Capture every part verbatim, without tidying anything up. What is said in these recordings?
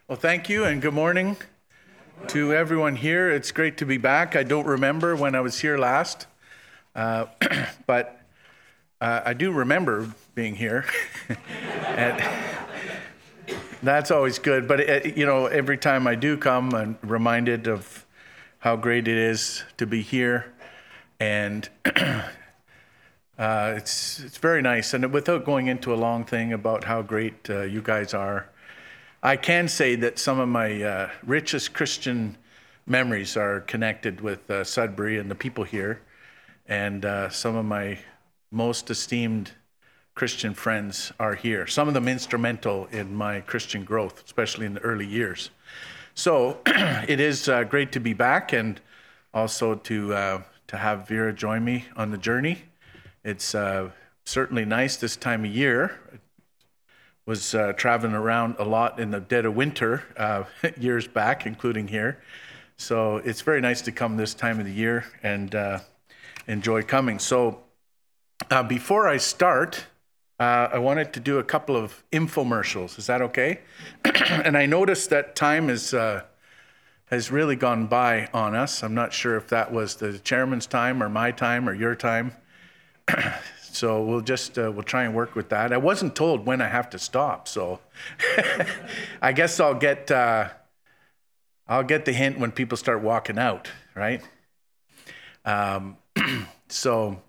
Well, thank you and good morning to everyone here. It's great to be back. I don't remember when I was here last, uh, but uh, I do remember being here. And that's always good. But, it, you know, every time I do come, I'm reminded of how great it is to be here. And uh, it's it's very nice. And without going into a long thing about how great uh, you guys are, I can say that some of my uh, richest Christian memories are connected with uh, Sudbury and the people here, and uh, some of my most esteemed Christian friends are here. Some of them instrumental in my Christian growth, especially in the early years. So it is uh, great to be back, and also to uh, to have Vera join me on the journey. It's uh, certainly nice this time of year. Was uh, traveling around a lot in the dead of winter uh, years back, including here. So it's very nice to come this time of the year and uh, enjoy coming. So uh, before I start, uh, I wanted to do a couple of infomercials. Is that okay? And I noticed that time is uh, has really gone by on us. I'm not sure if that was the chairman's time or my time or your time. So we'll just, uh, we'll try and work with that. I wasn't told when I have to stop, so I guess I'll get, uh, I'll get the hint when people start walking out, right? Um, so,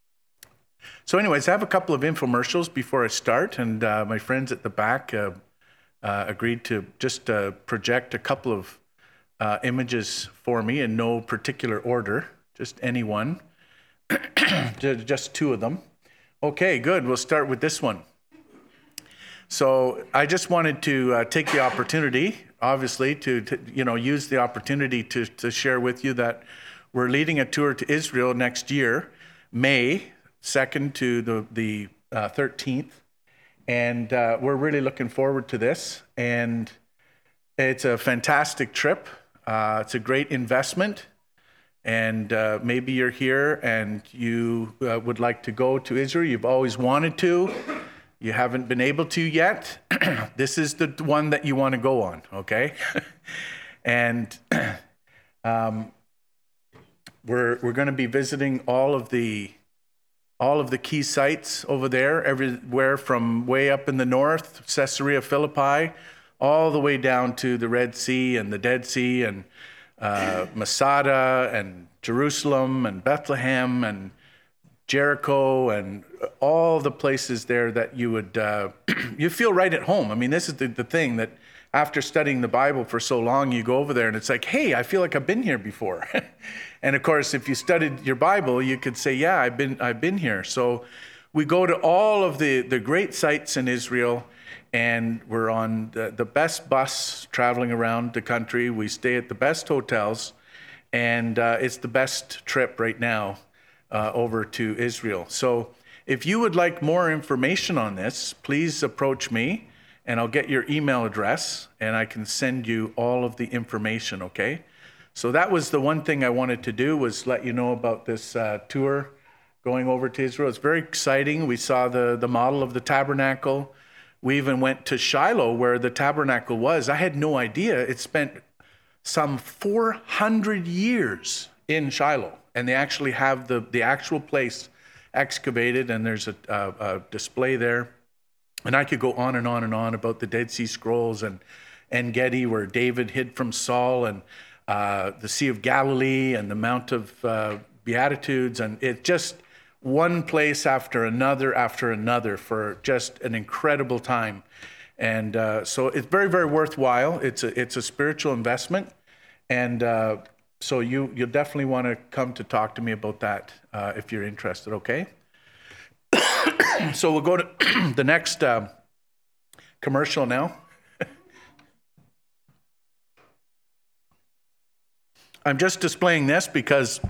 so anyways, I have a couple of infomercials before I start, and uh, my friends at the back uh, uh, agreed to just uh, project a couple of uh, images for me in no particular order, just any one, just two of them. Okay, good. We'll start with this one. So I just wanted to uh, take the opportunity, obviously, to, to you know use the opportunity to to share with you that we're leading a tour to Israel next year, May second to the the uh, thirteenth, and uh, we're really looking forward to this. And it's a fantastic trip. Uh, it's a great investment. And uh, maybe you're here and you uh, would like to go to Israel. You've always wanted to. You haven't been able to yet. This is the one that you want to go on, okay? And um, we're we're going to be visiting all of the all of the key sites over there, everywhere from way up in the north, Caesarea Philippi, all the way down to the Red Sea and the Dead Sea and Uh, Masada and Jerusalem and Bethlehem and Jericho and all the places there that you would, uh, you feel right at home. I mean, this is the, the thing that after studying the Bible for so long, you go over there and it's like, hey, I feel like I've been here before. And of course, if you studied your Bible, you could say, yeah, I've been, I've been here. So we go to all of the, the great sites in Israel, and we're on the, the best bus traveling around the country. We stay at the best hotels, and uh, it's the best trip right now uh, over to Israel. So if you would like more information on this, please approach me, and I'll get your email address, and I can send you all of the information, okay? So that was the one thing I wanted to do, was let you know about this uh, tour going over to Israel. It's very exciting. We saw the, the model of the tabernacle. We even went to Shiloh, where the tabernacle was. I had no idea. It spent some four hundred years in Shiloh, and they actually have the, the actual place excavated, and there's a, a, a display there. And I could go on and on and on about the Dead Sea Scrolls and En Gedi, where David hid from Saul, and uh, the Sea of Galilee, and the Mount of uh, Beatitudes, and it just one place after another after another for just an incredible time. And uh, so it's very, very worthwhile. It's a, it's a spiritual investment. And uh, so you, you'll definitely want to come to talk to me about that uh, if you're interested, okay? So we'll go to the next uh, commercial now. I'm just displaying this because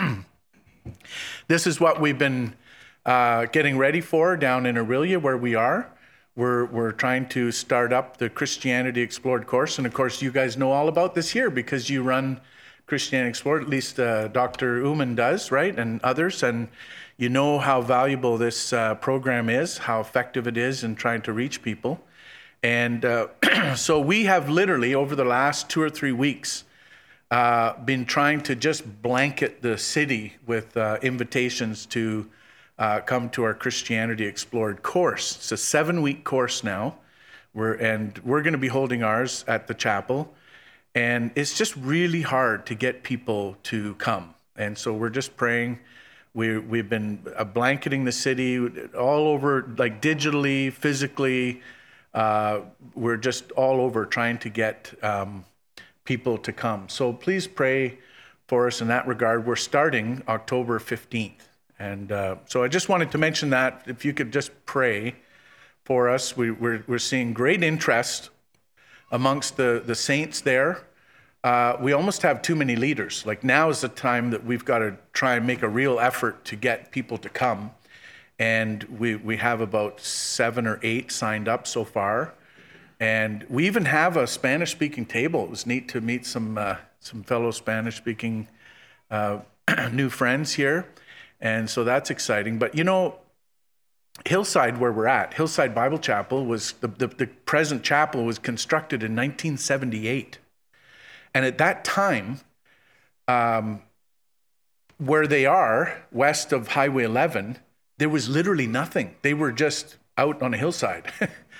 this is what we've been uh, getting ready for down in Aurelia, where we are. We're we're trying to start up the Christianity Explored course, and of course, you guys know all about this here because you run Christianity Explored. At least uh, Doctor Uman does, right, and others, and you know how valuable this uh, program is, how effective it is in trying to reach people. And uh, so we have literally, over the last two or three weeks, uh, been trying to just blanket the city with uh, invitations to uh, come to our Christianity Explored course. It's a seven-week course now, we're, and we're going to be holding ours at the chapel. And it's just really hard to get people to come. And so we're just praying. We, we've been uh, blanketing the city all over, like digitally, physically. Uh, we're just all over trying to get um, people to come. So please pray for us in that regard. We're starting October fifteenth. And uh, so I just wanted to mention that. If you could just pray for us. We, we're, we're seeing great interest amongst the, the saints there. Uh, we almost have too many leaders. Like now is the time that we've got to try and make a real effort to get people to come. And we, we have about seven or eight signed up so far. And we even have a Spanish-speaking table. It was neat to meet some uh, some fellow Spanish-speaking uh, new friends here. And so that's exciting. But you know, Hillside, where we're at, Hillside Bible Chapel, was the, the, the present chapel was constructed in nineteen seventy-eight. And at that time, um, where they are, west of Highway eleven, there was literally nothing. They were just out on a hillside.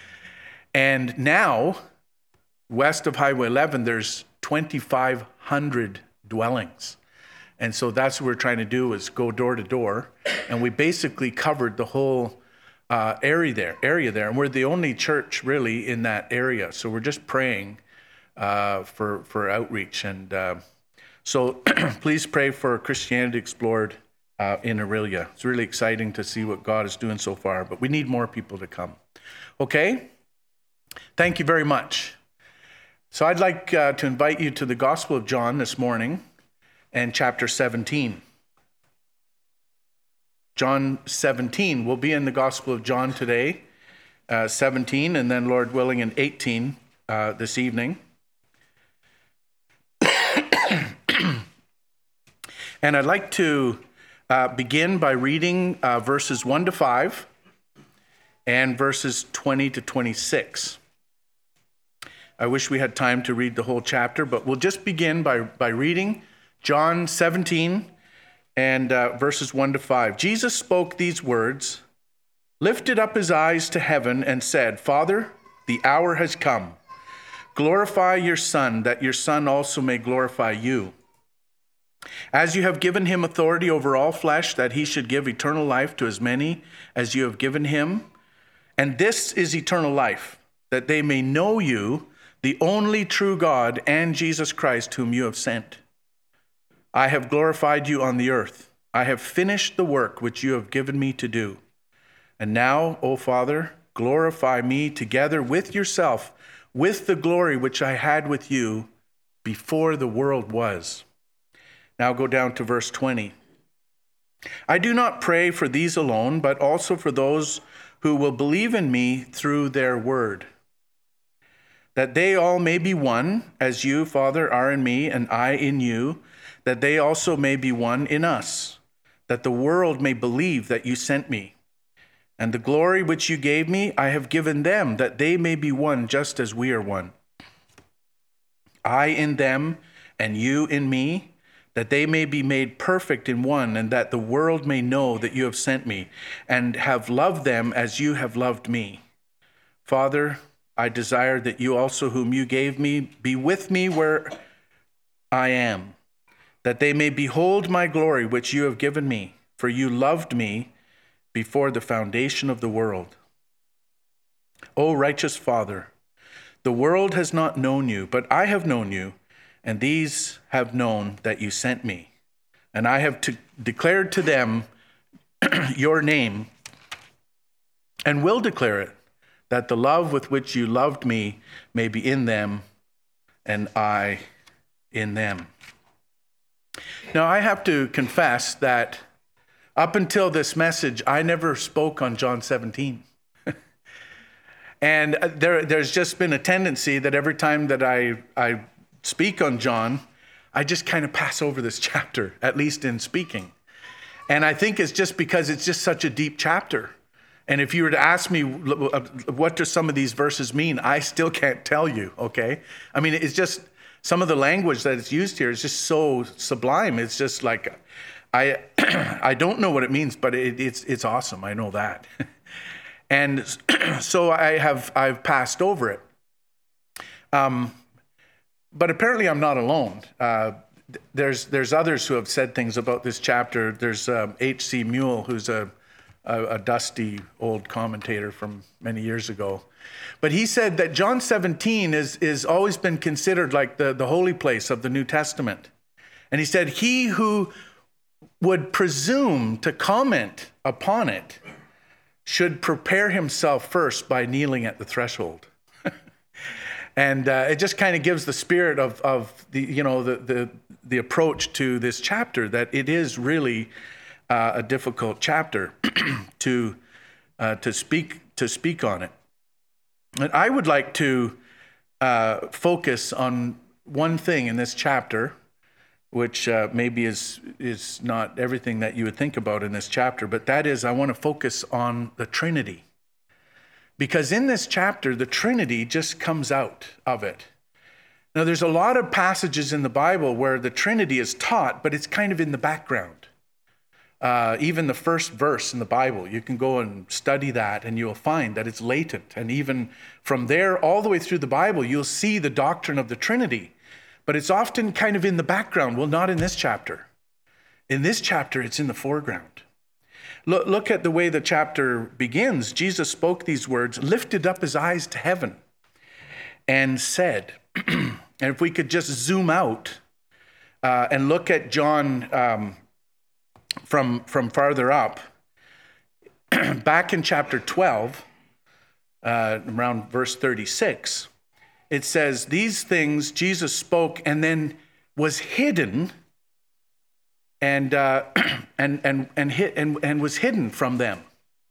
And now, west of Highway eleven, there's twenty-five hundred dwellings. And so that's what we're trying to do, is go door to door. And we basically covered the whole uh, area there, area there. And we're the only church really in that area. So we're just praying uh, for, for outreach. And uh, so please pray for Christianity Explored uh, in Aurelia. It's really exciting to see what God is doing so far, but we need more people to come. Okay? Thank you very much. So I'd like uh, to invite you to the Gospel of John this morning and chapter seventeen. John seventeen. We'll be in the Gospel of John today, uh, seventeen, and then, Lord willing, in eighteen uh, this evening. And I'd like to uh, begin by reading uh, verses one to five and verses twenty to twenty-six. I wish we had time to read the whole chapter, but we'll just begin by, by reading John seventeen and uh, verses one to five. Jesus spoke these words, lifted up his eyes to heaven, and said, Father, the hour has come. Glorify your Son, that your Son also may glorify you. As you have given him authority over all flesh, that he should give eternal life to as many as you have given him. And this is eternal life, that they may know you, the only true God, and Jesus Christ, whom you have sent. I have glorified you on the earth. I have finished the work which you have given me to do. And now, O Father, glorify me together with yourself, with the glory which I had with you before the world was. Now go down to verse twenty. I do not pray for these alone, but also for those who will believe in me through their word, that they all may be one, as you, Father, are in me, and I in you, that they also may be one in us, that the world may believe that you sent me. And the glory which you gave me, I have given them, that they may be one just as we are one. I in them, and you in me, that they may be made perfect in one, and that the world may know that you have sent me, and have loved them as you have loved me. Father, I desire that you also, whom you gave me, be with me where I am, that they may behold my glory which you have given me, for you loved me before the foundation of the world. O righteous Father, the world has not known you, but I have known you, and these have known that you sent me. And I have to, declared to them your name, and will declare it, that the love with which you loved me may be in them, and I in them. Now, I have to confess that up until this message, I never spoke on John seventeen. And there, there's just been a tendency that every time that I, I speak on John, I just kind of pass over this chapter, at least in speaking. And I think it's just because it's just such a deep chapter. And if you were to ask me, what do some of these verses mean? I still can't tell you, okay? I mean, it's just, some of the language that is used here is just so sublime. It's just like, I I don't know what it means, but it, it's it's awesome. I know that. And so I have, I've passed over it. Um, but apparently I'm not alone. Uh, there's there's others who have said things about this chapter. There's um, H C Mule, who's a, a, a dusty old commentator from many years ago. But he said that John seventeen is, is always been considered like the, the holy place of the New Testament. And he said, he who would presume to comment upon it should prepare himself first by kneeling at the threshold. And uh, it just kind of gives the spirit of, of the, you know, the, the, the approach to this chapter, that it is really uh, a difficult chapter to, uh, to speak, to speak on it. And I would like to uh, focus on one thing in this chapter, which uh, maybe is is not everything that you would think about in this chapter, but that is, I want to focus on the Trinity. Because in this chapter, the Trinity just comes out of it. Now, there's a lot of passages in the Bible where the Trinity is taught, but it's kind of in the background. Uh, even the first verse in the Bible, you can go and study that and you'll find that it's latent. And even from there all the way through the Bible, you'll see the doctrine of the Trinity. But it's often kind of in the background. Well, not in this chapter. In this chapter, it's in the foreground. Look, look at the way the chapter begins. Jesus spoke these words, lifted up his eyes to heaven, and said, and if we could just zoom out uh, and look at John um, from, from farther up, back in chapter twelve, uh, around verse thirty-six, it says, these things Jesus spoke and then was hidden and uh, and and and, hit, and and was hidden from them.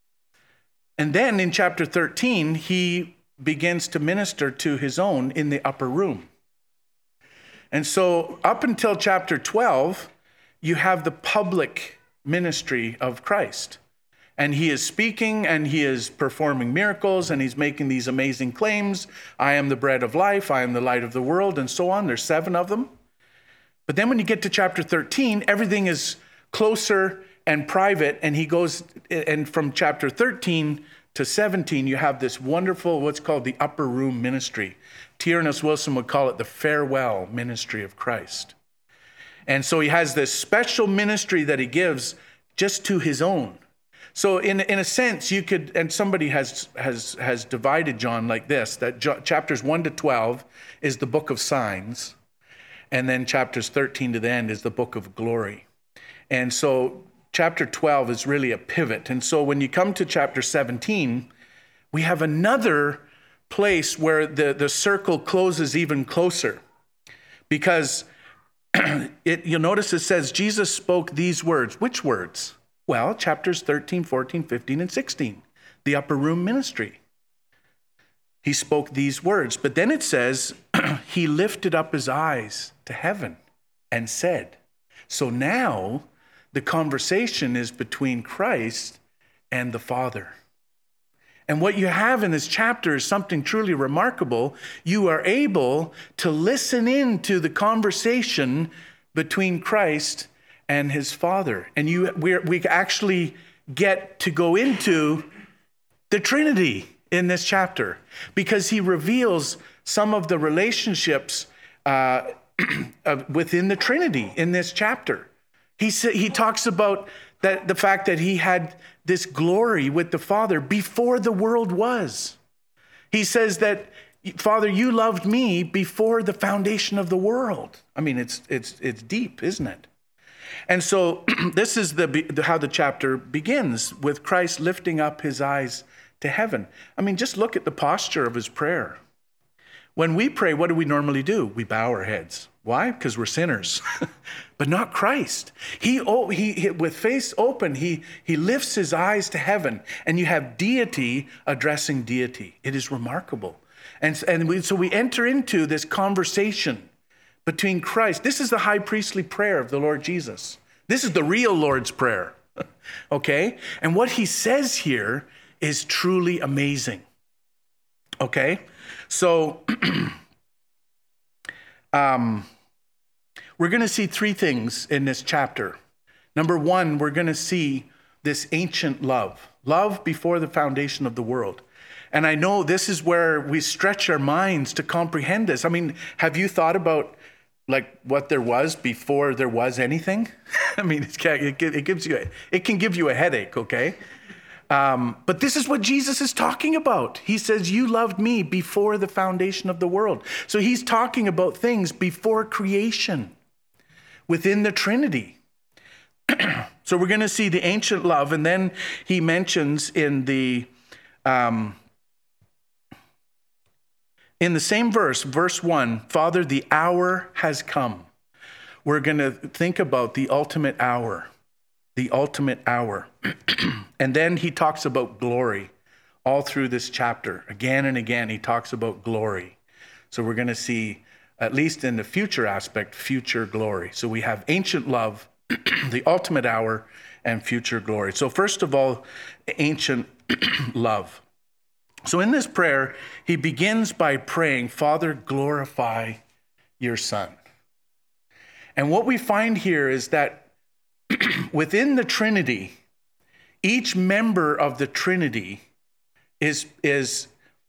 And then in chapter thirteen, he begins to minister to his own in the upper room. And so up until chapter twelve, you have the public ministry of Christ. And he is speaking and he is performing miracles and he's making these amazing claims. I am the bread of life. I am the light of the world, and so on. There's seven of them. But then when you get to chapter thirteen, everything is closer and private. And he goes, and from chapter thirteen to seventeen, you have this wonderful, what's called the upper room ministry. T. Ernest Wilson would call it the farewell ministry of Christ. And so he has this special ministry that he gives just to his own. So in in a sense, you could, and somebody has has has divided John like this, that jo- chapters one to twelve is the book of signs, and then chapters thirteen to the end is the book of glory. And so chapter twelve is really a pivot. And so when you come to chapter seventeen, we have another place where the, the circle closes even closer. Because it, you'll notice it says, Jesus spoke these words. Which words? Well, chapters thirteen, fourteen, fifteen, and sixteen, the upper room ministry. He spoke these words, but then it says, he lifted up his eyes to heaven and said. So now the conversation is between Christ and the Father. And what you have in this chapter is something truly remarkable. You are able to listen in to the conversation between Christ and his Father. And you, we we actually get to go into the Trinity in this chapter, because he reveals some of the relationships uh, within the Trinity in this chapter. He sa- he talks about that the fact that he had this glory with the Father before the world was. He says that, Father, you loved me before the foundation of the world. I mean, it's it's it's deep, isn't it? And so this is the how the chapter begins, with Christ lifting up his eyes to heaven. I mean, just look at the posture of his prayer. When we pray, what do we normally do? We bow our heads. Why? Because we're sinners. But not Christ. He, oh, he, he with face open, he, he lifts his eyes to heaven, and you have deity addressing deity. It is remarkable. And, and we, so we enter into this conversation between Christ. This is the high priestly prayer of the Lord Jesus. This is the real Lord's Prayer. Okay? And what he says here is truly amazing. Okay? So, um, we're going to see three things in this chapter. Number one, we're going to see this ancient love, love before the foundation of the world. And I know this is where we stretch our minds to comprehend this. I mean, have you thought about like what there was before there was anything? I mean, it, it gives you, it can give you a headache, okay? Um, but this is what Jesus is talking about. He says, you loved me before the foundation of the world. So he's talking about things before creation within the Trinity. So we're going to see the ancient love, and then he mentions in the um, in the same verse, verse one, Father, the hour has come. We're going to think about the ultimate hour, the ultimate hour. And then he talks about glory all through this chapter. Again and again, he talks about glory. So we're going to see, at least in the future aspect, future glory. So we have ancient love, the ultimate hour, and future glory. So first of all, ancient love. So in this prayer, he begins by praying, Father, glorify your Son. And what we find here is that within the Trinity, each member of the Trinity is, is,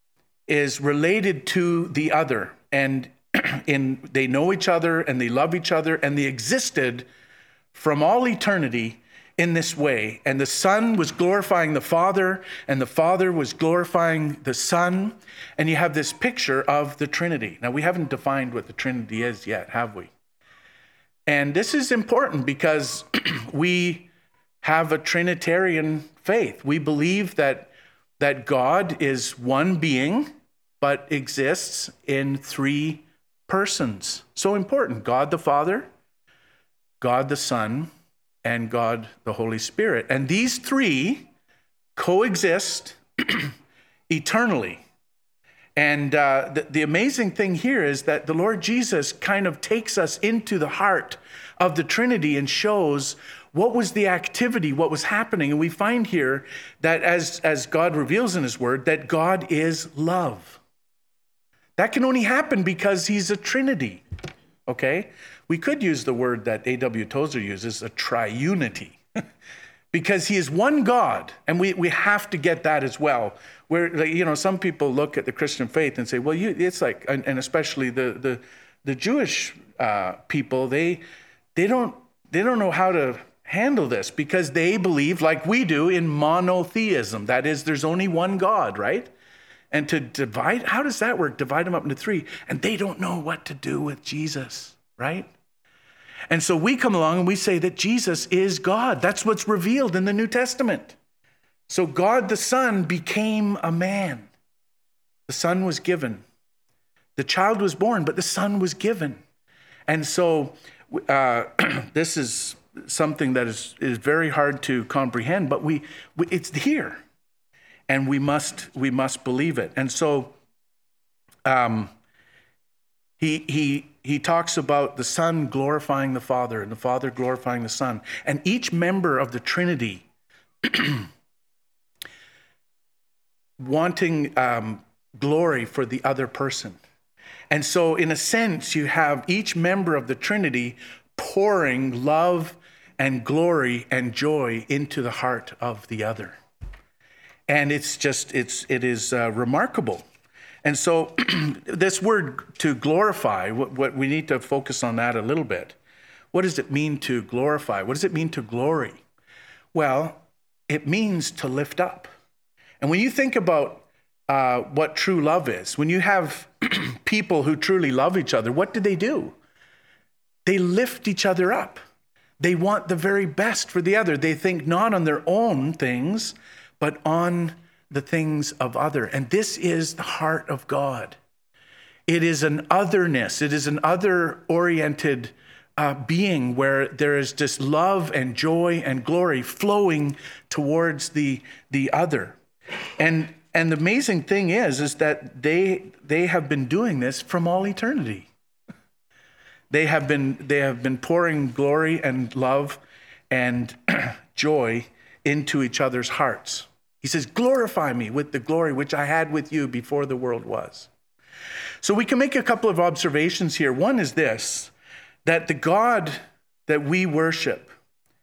is related to the other. And in, they know each other, and they love each other, and they existed from all eternity in this way. And the Son was glorifying the Father, and the Father was glorifying the Son. And you have this picture of the Trinity. Now, we haven't defined what the Trinity is yet, have we? And this is important because we have a Trinitarian faith. We believe that, that God is one being, but exists in three persons. So important. God the Father, God the Son, and God the Holy Spirit. And these three coexist eternally. And uh, the, the amazing thing here is that the Lord Jesus kind of takes us into the heart of the Trinity and shows what was the activity, what was happening. And we find here that as, as God reveals in his word, that God is love. That can only happen because he's a Trinity, okay? We could use the word that A W Tozer uses, a triunity, because he is one God, and we, we have to get that as well. Where, like, you know, some people look at the Christian faith and say, well, you, it's like, and, and especially the the, the Jewish uh, people, they they don't they don't know how to handle this because they believe, like we do, in monotheism. That is, there's only one God, right? And to divide, how does that work? Divide them up into three, and they don't know what to do with Jesus, right? And so we come along and we say that Jesus is God. That's what's revealed in the New Testament. So God the Son became a man. The Son was given. The child was born, but the Son was given. And so uh, this is something that is, is very hard to comprehend, but we, we it's here. And we must we must believe it. And so um, he he he talks about the Son glorifying the Father and the Father glorifying the Son. And each member of the Trinity wanting um, glory for the other person. And so in a sense, you have each member of the Trinity pouring love and glory and joy into the heart of the other. And it's just, it's, it is uh, remarkable. And so this word to glorify, what, what we need to focus on that a little bit. What does it mean to glorify? What does it mean to glory? Well, it means to lift up. And when you think about uh, what true love is, when you have people who truly love each other, what do they do? They lift each other up. They want the very best for the other. They think not on their own things, but on the things of other. And this is the heart of God. It is an otherness. It is an other-oriented uh, being where there is just love and joy and glory flowing towards the, the other. And and the amazing thing is, is that they they have been doing this from all eternity. They have been they have been pouring glory and love and joy into each other's hearts. He says, glorify me with the glory which I had with you before the world was. So we can make a couple of observations here. One is this, that the God that we worship,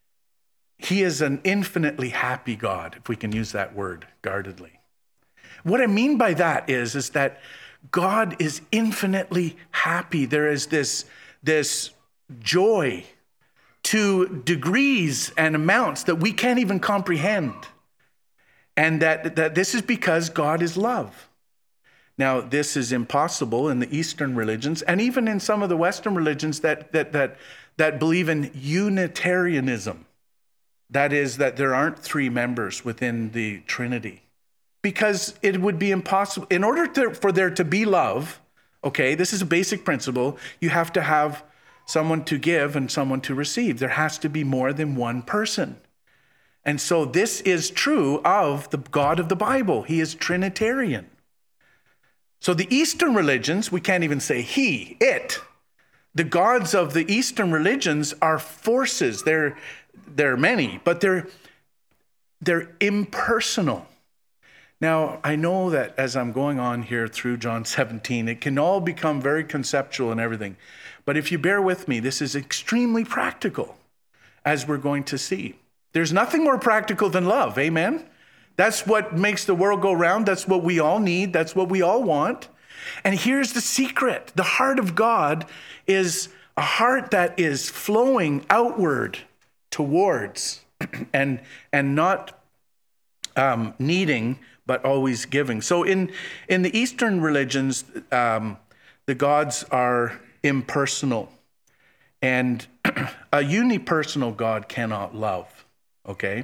he is an infinitely happy God, if we can use that word guardedly. What I mean by that is, is that God is infinitely happy. There is this, this joy to degrees and amounts that we can't even comprehend. And that, that this is because God is love. Now, this is impossible in the Eastern religions, and even in some of the Western religions that that that that believe in Unitarianism. That is, that there aren't three members within the Trinity. Because it would be impossible. In order to, for there to be love, okay, this is a basic principle, you have to have someone to give and someone to receive. There has to be more than one person. And so this is true of the God of the Bible. He is Trinitarian. So the Eastern religions, we can't even say he, it. The gods of the Eastern religions are forces. They're, they're many, but they're, they're impersonal. Now, I know that as I'm going on here through John seventeen, it can all become very conceptual and everything. But if you bear with me, this is extremely practical, as we're going to see. There's nothing more practical than love, amen? That's what makes the world go round. That's what we all need. That's what we all want. And here's the secret. The heart of God is a heart that is flowing outward towards and, and not um, needing, but always giving. So in, in the Eastern religions, um, the gods are impersonal. And a unipersonal God cannot love. Okay?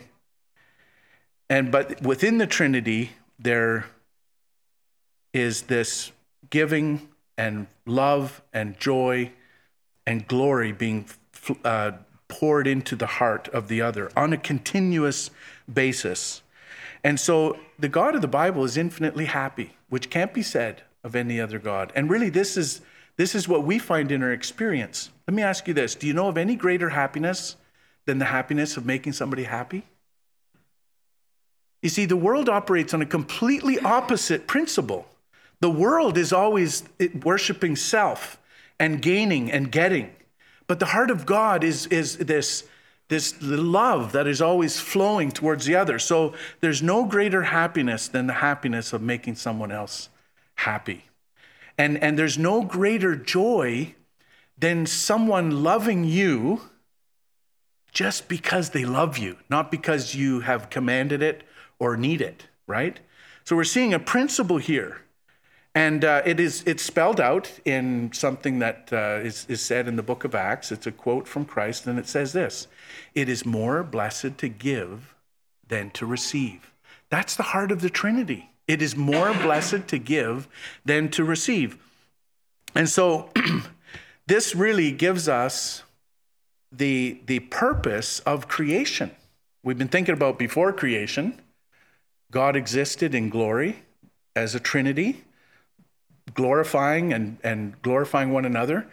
And but within the Trinity, there is this giving and love and joy and glory being uh, poured into the heart of the other on a continuous basis. And so the God of the Bible is infinitely happy, which can't be said of any other God. And really, this is this is what we find in our experience. Let me ask you this. Do you know of any greater happiness than the happiness of making somebody happy? You see, the world operates on a completely opposite principle. The world is always worshiping self and gaining and getting. But the heart of God is, is this, this love that is always flowing towards the other. So there's no greater happiness than the happiness of making someone else happy. And, and there's no greater joy than someone loving you just because they love you, not because you have commanded it or need it, right? So we're seeing a principle here. And uh, it is it's spelled out in something that uh, is, is said in the book of Acts. It's a quote from Christ, and it says this: it is more blessed to give than to receive. That's the heart of the Trinity. It is more blessed to give than to receive. And so this really gives us the, the purpose of creation. We've been thinking about before creation, God existed in glory as a Trinity, glorifying and, and glorifying one another.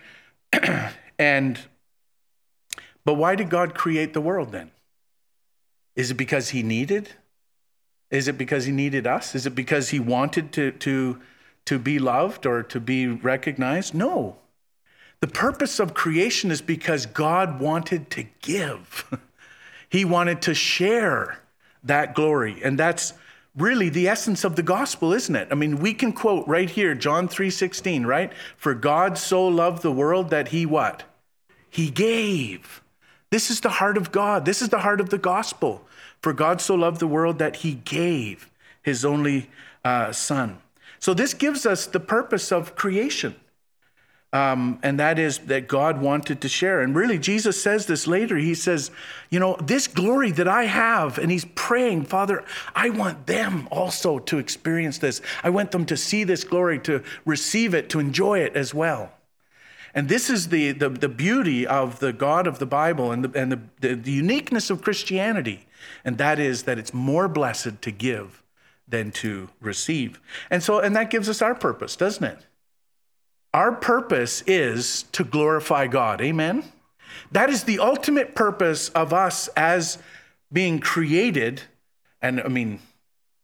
and But why did God create the world then? Is it because he needed? Is it because he needed us? Is it because he wanted to, to, to be loved or to be recognized? No. The purpose of creation is because God wanted to give. He wanted to share that glory. And that's really the essence of the gospel, isn't it? I mean, we can quote right here, John three sixteen, right? For God so loved the world that he what? He gave. This is the heart of God. This is the heart of the gospel. For God so loved the world that he gave his only uh, son. So this gives us the purpose of creation. Um, and that is that God wanted to share. And really, Jesus says this later. He says, you know, this glory that I have, and he's praying, Father, I want them also to experience this. I want them to see this glory, to receive it, to enjoy it as well. And this is the, the, the beauty of the God of the Bible and, the, and the, the, the uniqueness of Christianity. And that is that it's more blessed to give than to receive. And so, and that gives us our purpose, doesn't it? Our purpose is to glorify God. Amen? That is the ultimate purpose of us as being created. And I mean,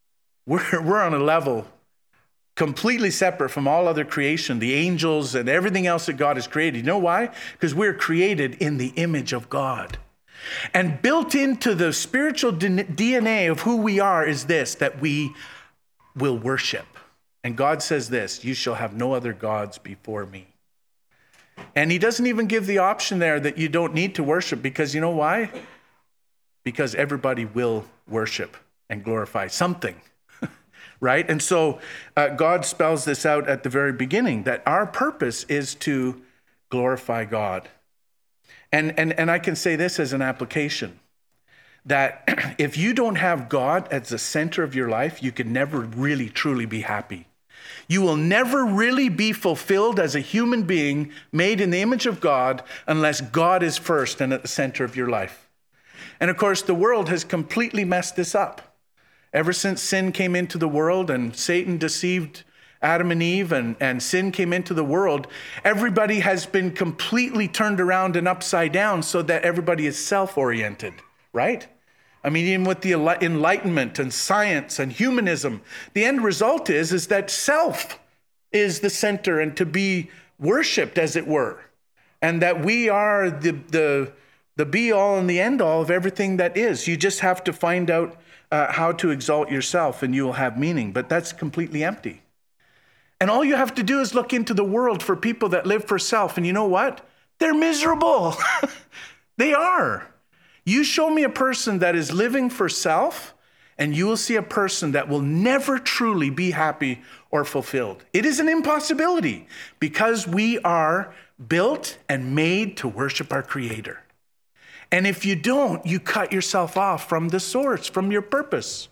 We're, we're on a level completely separate from all other creation, the angels and everything else that God has created. You know why? Because we're created in the image of God. And built into the spiritual D N A of who we are is this, that we will worship. And God says this, you shall have no other gods before me. And he doesn't even give the option there that you don't need to worship, because you know why? Because everybody will worship and glorify something. Right? And so uh, God spells this out at the very beginning, that our purpose is to glorify God. And, and, and I can say this as an application, that if you don't have God as the center of your life, you can never really, truly be happy. You will never really be fulfilled as a human being made in the image of God unless God is first and at the center of your life. And of course, the world has completely messed this up. Ever since sin came into the world and Satan deceived Adam and Eve and, and sin came into the world, everybody has been completely turned around and upside down so that everybody is self-oriented, right? I mean, even with the Enlightenment and science and humanism, the end result is, is that self is the center and to be worshiped, as it were, and that we are the, the, the be-all and the end-all of everything that is. You just have to find out Uh, how to exalt yourself and you will have meaning, but that's completely empty. And all you have to do is look into the world for people that live for self, and you know what? They're miserable. They are. You show me a person that is living for self, and you will see a person that will never truly be happy or fulfilled. It is an impossibility because we are built and made to worship our Creator. And if you don't, you cut yourself off from the source, from your purpose.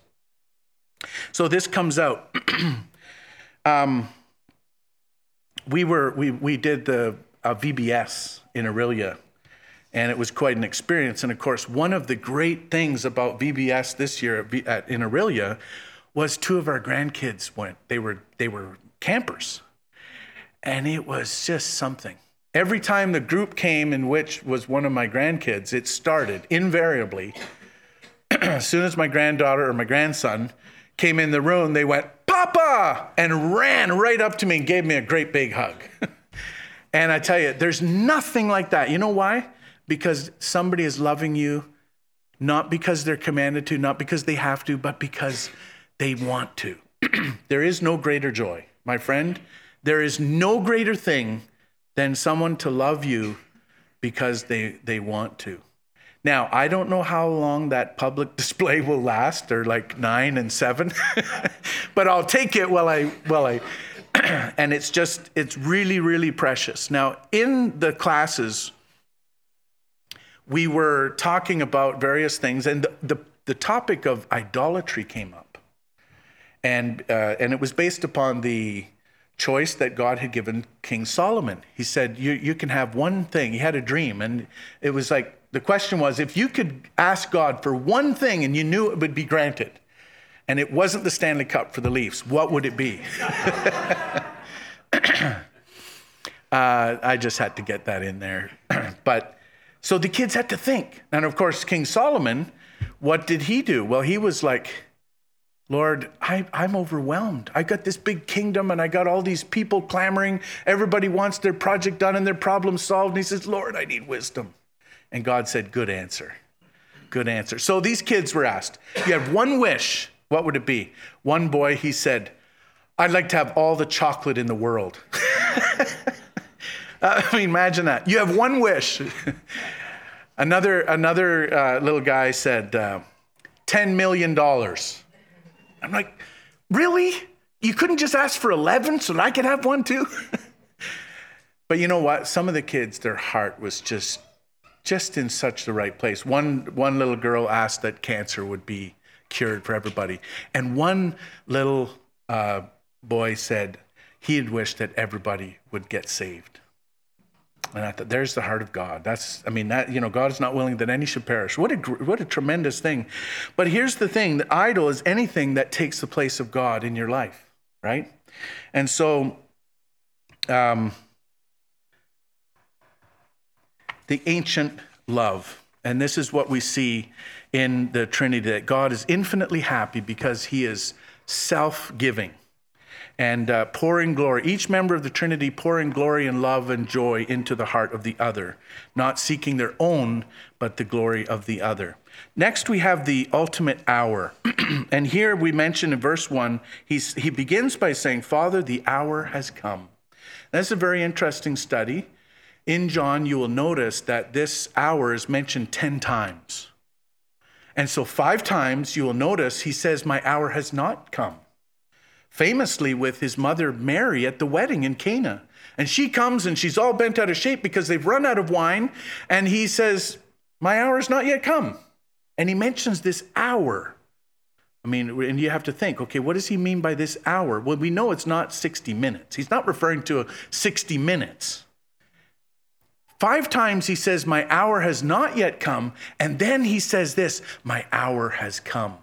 So this comes out. um, we were we we did the uh, V B S in Orillia, and it was quite an experience. And of course, one of the great things about V B S this year at, v, at in Orillia was two of our grandkids went. They were they were campers, and it was just something. Every time the group came in which was one of my grandkids, it started invariably. As soon as my granddaughter or my grandson came in the room, they went, "Papa!" and ran right up to me and gave me a great big hug. And I tell you, there's nothing like that. You know why? Because somebody is loving you, not because they're commanded to, not because they have to, but because they want to. There is no greater joy, my friend. There is no greater thing than someone to love you because they, they want to. Now, I don't know how long that public display will last, or like nine and seven, but I'll take it while I, while I, and it's just, it's really, really precious. Now, in the classes, we were talking about various things, and the, the, the topic of idolatry came up. And, uh, and it was based upon the choice that God had given King Solomon. He said, you, you can have one thing. He had a dream, and it was like, the question was, if you could ask God for one thing and you knew it would be granted, and it wasn't the Stanley Cup for the Leafs, what would it be? uh, I just had to get that in there. But so the kids had to think. And of course, King Solomon, what did he do? Well, he was like, Lord, I, I'm overwhelmed. I got this big kingdom and I got all these people clamoring. Everybody wants their project done and their problem solved. And he says, Lord, I need wisdom. And God said, good answer. Good answer. So these kids were asked, you had one wish. What would it be? One boy, he said, I'd like to have all the chocolate in the world. I mean, imagine that. You have one wish. another another uh, little guy said, uh, ten million dollars. I'm like, really? You couldn't just ask for eleven so that I could have one too? But you know what? Some of the kids, their heart was just, just in such the right place. One, one little girl asked that cancer would be cured for everybody. And one little uh, boy said he had wished that everybody would get saved. And I thought, there's the heart of God. That's, I mean, that, you know, God is not willing that any should perish. What a, what a tremendous thing. But here's the thing, the idol is anything that takes the place of God in your life, right? And so, um, the ancient love, and this is what we see in the Trinity, that God is infinitely happy because he is self-giving and uh, pouring glory. Each member of the Trinity pouring glory and love and joy into the heart of the other, not seeking their own, but the glory of the other. Next, we have the ultimate hour. And here we mention in verse one, he's, he begins by saying, Father, the hour has come. That's a very interesting study. In John, you will notice that this hour is mentioned ten times. And so five times you will notice he says, my hour has not come. Famously with his mother Mary at the wedding in Cana. And she comes and she's all bent out of shape because they've run out of wine. And he says, my hour has not yet come. And he mentions this hour. I mean, and you have to think, okay, what does he mean by this hour? Well, we know it's not sixty minutes. He's not referring to sixty minutes. Five times he says, my hour has not yet come. And then he says this, my hour has come.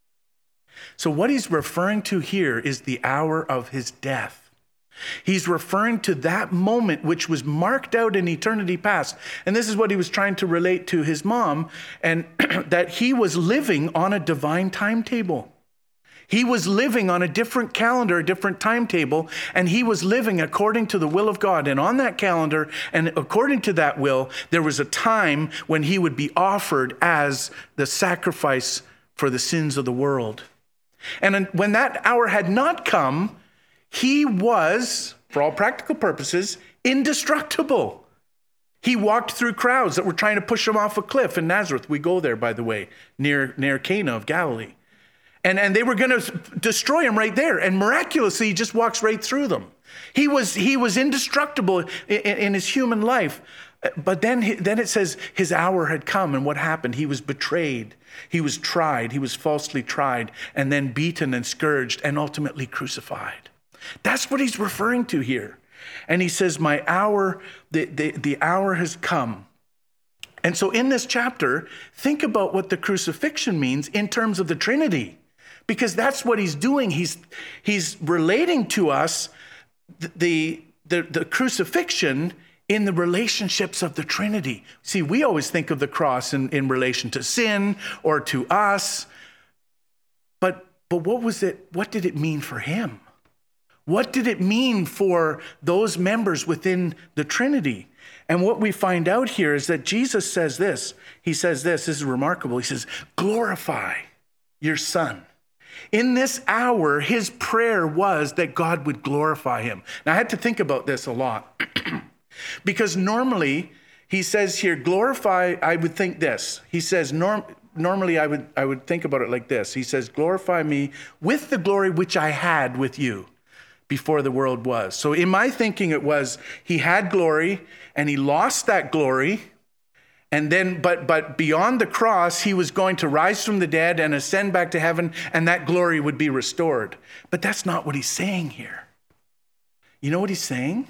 So what he's referring to here is the hour of his death. He's referring to that moment which was marked out in eternity past. And this is what he was trying to relate to his mom, and that he was living on a divine timetable. He was living on a different calendar, a different timetable, and he was living according to the will of God. And on that calendar, and according to that will, there was a time when he would be offered as the sacrifice for the sins of the world. And when that hour had not come, he was, for all practical purposes, indestructible. He walked through crowds that were trying to push him off a cliff in Nazareth. We go there, by the way, near, near Cana of Galilee. And, and they were going to destroy him right there. And miraculously, he just walks right through them. He was, he was indestructible in, in his human life. But then, then it says his hour had come, and what happened? He was betrayed. He was tried. He was falsely tried, and then beaten and scourged, and ultimately crucified. That's what he's referring to here. And he says, my hour, the, the, the hour has come. And so in this chapter, think about what the crucifixion means in terms of the Trinity, because that's what he's doing. He's, he's relating to us the, the, the crucifixion in the relationships of the Trinity. See, we always think of the cross in, in relation to sin or to us. But, but what was it? What did it mean for him? What did it mean for those members within the Trinity? And what we find out here is that Jesus says this. He says this, this is remarkable. He says, glorify your Son. In this hour, his prayer was that God would glorify him. Now, I had to think about this a lot. Because normally, he says here, glorify, I would think this. He says, norm, normally I would, I would think about it like this. He says, glorify me with the glory which I had with you before the world was. So in my thinking, it was he had glory and he lost that glory. And then, but, but beyond the cross, he was going to rise from the dead and ascend back to heaven, and that glory would be restored. But that's not what he's saying here. You know what he's saying?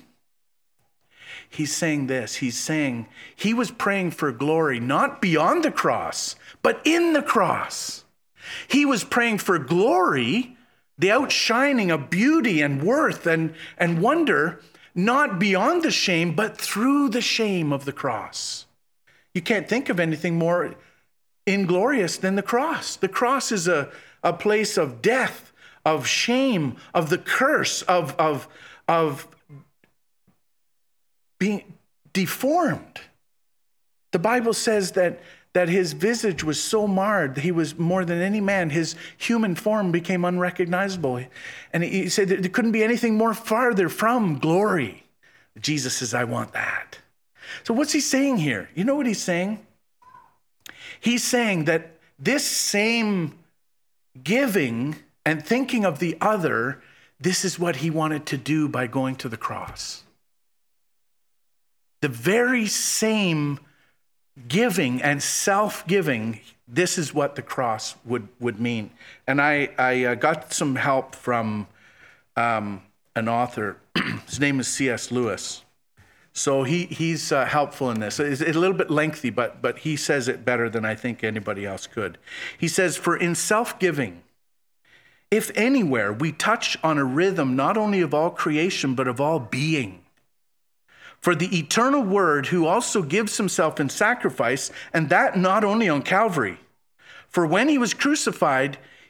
He's saying this. He's saying he was praying for glory, not beyond the cross, but in the cross. He was praying for glory, the outshining of beauty and worth and, and wonder, not beyond the shame, but through the shame of the cross. You can't think of anything more inglorious than the cross. The cross is a, a place of death, of shame, of the curse, of, of, of being deformed. The Bible says that, that his visage was so marred, that he was more than any man. His human form became unrecognizable. And he said that there couldn't be anything more farther from glory. Jesus says, I want that. So what's he saying here? You know what he's saying? He's saying that this same giving and thinking of the other, this is what he wanted to do by going to the cross. The very same giving and self-giving, this is what the cross would, would mean. And I, I uh, got some help from um, an author. His name is C S Lewis. So he, he's uh, helpful in this. It's a little bit lengthy, but, but he says it better than I think anybody else could. He says, for in self-giving, if anywhere we touch on a rhythm not only of all creation, but of all being, for the eternal Word who also gives himself in sacrifice, and that not only on Calvary. For when he was crucified,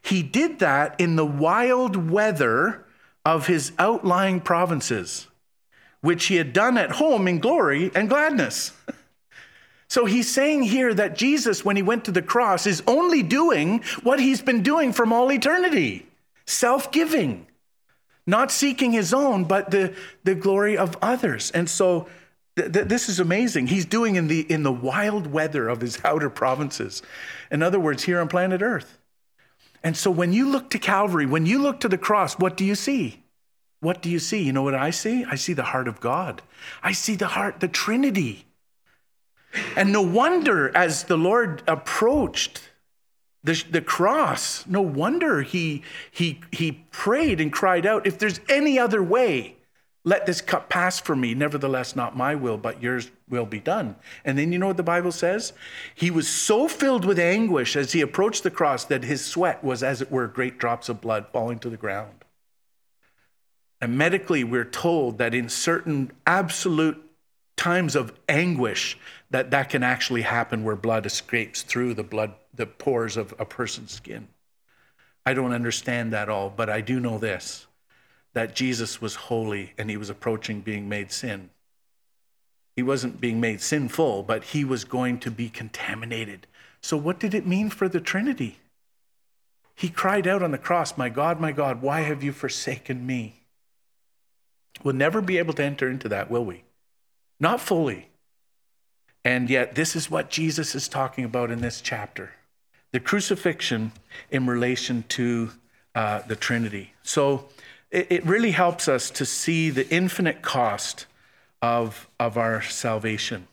He did that in the wild weather of his outlying provinces, which he had done at home in glory and gladness. So he's saying here that Jesus, when he went to the cross, is only doing what he's been doing from all eternity, self-giving, not seeking his own, but the, the glory of others. And so th- th- this is amazing. He's doing in the, in the wild weather of his outer provinces. In other words, here on planet Earth. And so when you look to Calvary, when you look to the cross, what do you see? What do you see? You know what I see? I see the heart of God. I see the heart, the Trinity. And no wonder as the Lord approached the, the cross, no wonder he, he, he prayed and cried out, if there's any other way, let this cup pass from me. Nevertheless, not my will, but yours will be done. And then you know what the Bible says? He was so filled with anguish as he approached the cross that his sweat was, as it were, great drops of blood falling to the ground. And medically, we're told that in certain absolute times of anguish, that that can actually happen where blood escapes through the blood, the pores of a person's skin. I don't understand that all, but I do know this, that Jesus was holy and he was approaching being made sin. He wasn't being made sinful, but he was going to be contaminated. So what did it mean for the Trinity? He cried out on the cross, my God, my God, why have you forsaken me? We'll never be able to enter into that, will we? Not fully. And yet this is what Jesus is talking about in this chapter. The crucifixion in relation to uh, the Trinity. So it, it really helps us to see the infinite cost of, of our salvation.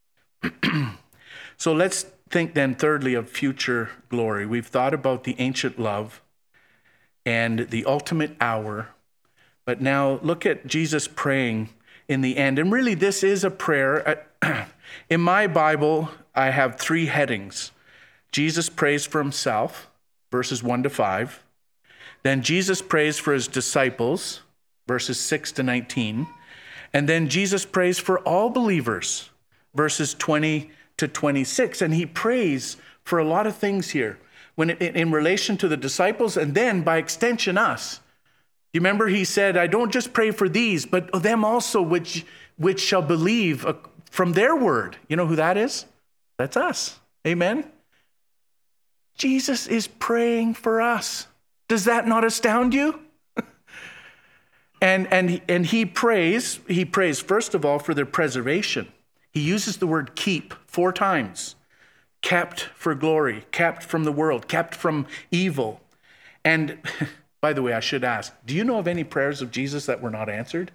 So let's think then thirdly of future glory. We've thought about the ancient love and the ultimate hour. But now look at Jesus praying in the end. And really this is a prayer. In my Bible, I have three headings. Jesus prays for himself, verses one to five. Then Jesus prays for his disciples, verses six to nineteen. And then Jesus prays for all believers, verses twenty to twenty-six. And he prays for a lot of things here when it, in relation to the disciples and then by extension us. You remember he said, I don't just pray for these, but them also which, which shall believe from their word. You know who that is? That's us. Amen? Jesus is praying for us. Does that not astound you? and and and he prays, he prays first of all for their preservation. He uses the word keep four times. Kept for glory, kept from the world, kept from evil. And by the way, I should ask, do you know of any prayers of Jesus that were not answered?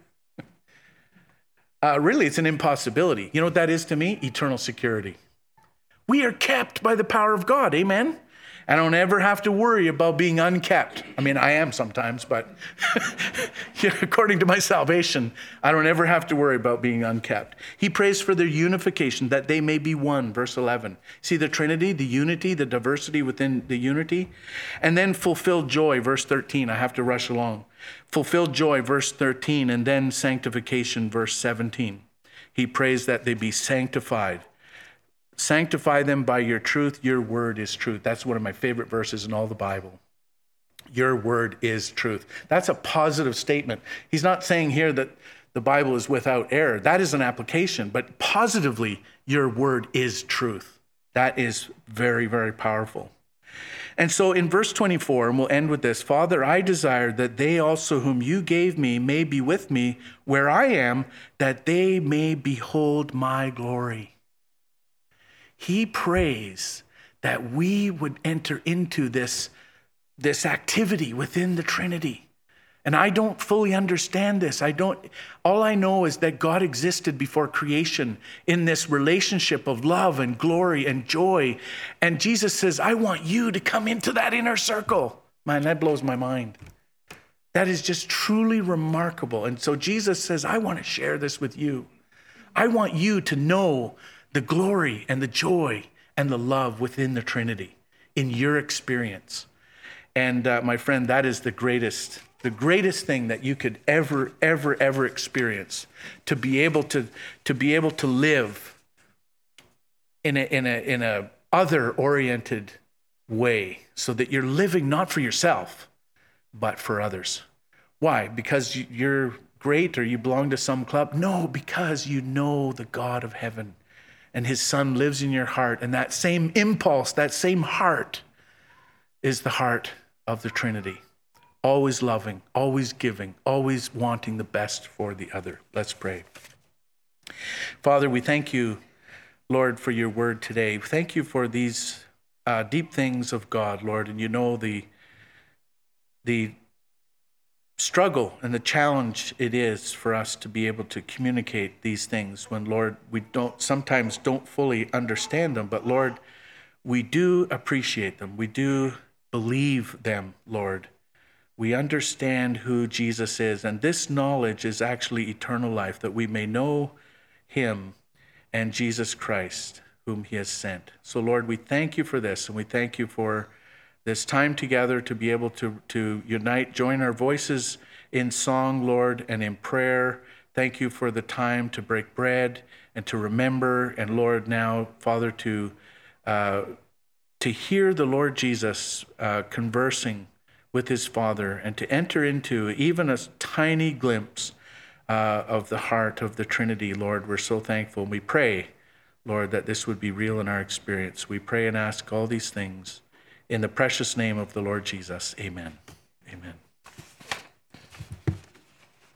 Uh, really, it's an impossibility. You know what that is to me? Eternal security. We are kept by the power of God, amen? I don't ever have to worry about being unkept. I mean, I am sometimes, but according to my salvation, I don't ever have to worry about being unkept. He prays for their unification, that they may be one, verse eleven. See the Trinity, the unity, the diversity within the unity. And then fulfilled joy, verse thirteen. I have to rush along. Fulfilled joy, verse thirteen, and then sanctification, verse seventeen. He prays that they be sanctified. Sanctify them by your truth. Your word is truth. That's one of my favorite verses in all the Bible. Your word is truth. That's a positive statement. He's not saying here that the Bible is without error. That is an application, but positively, your word is truth. That is very, very powerful. And so in verse twenty-four, and we'll end with this, Father, I desire that they also whom you gave me may be with me where I am, that they may behold my glory. He prays that we would enter into this, this activity within the Trinity. And I don't fully understand this. I don't, all I know is that God existed before creation in this relationship of love and glory and joy. And Jesus says, I want you to come into that inner circle. Man, that blows my mind. That is just truly remarkable. And so Jesus says, I want to share this with you. I want you to know the glory and the joy and the love within the Trinity in your experience. And uh, my friend, that is the greatest, the greatest thing that you could ever, ever, ever experience, to be able to, to be able to live in a, in a, in a other-oriented way so that you're living not for yourself, but for others. Why? Because you're great or you belong to some club? No, because you know the God of heaven and his Son lives in your heart. And that same impulse, that same heart is the heart of the Trinity. Always loving, always giving, always wanting the best for the other. Let's pray. Father, we thank you, Lord, for your word today. Thank you for these uh, deep things of God, Lord. And you know the the struggle and the challenge it is for us to be able to communicate these things when, Lord, we don't sometimes don't fully understand them. But, Lord, we do appreciate them. We do believe them, Lord. We understand who Jesus is. And this knowledge is actually eternal life, that we may know him and Jesus Christ, whom he has sent. So, Lord, we thank you for this, and we thank you for this time together to be able to, to unite, join our voices in song, Lord, and in prayer. Thank you for the time to break bread and to remember, and Lord, now, Father, to uh, to hear the Lord Jesus uh, conversing with his Father, and to enter into even a tiny glimpse uh, of the heart of the Trinity, Lord. We're so thankful. We pray, Lord, that this would be real in our experience. We pray and ask all these things in the precious name of the Lord Jesus. Amen. Amen.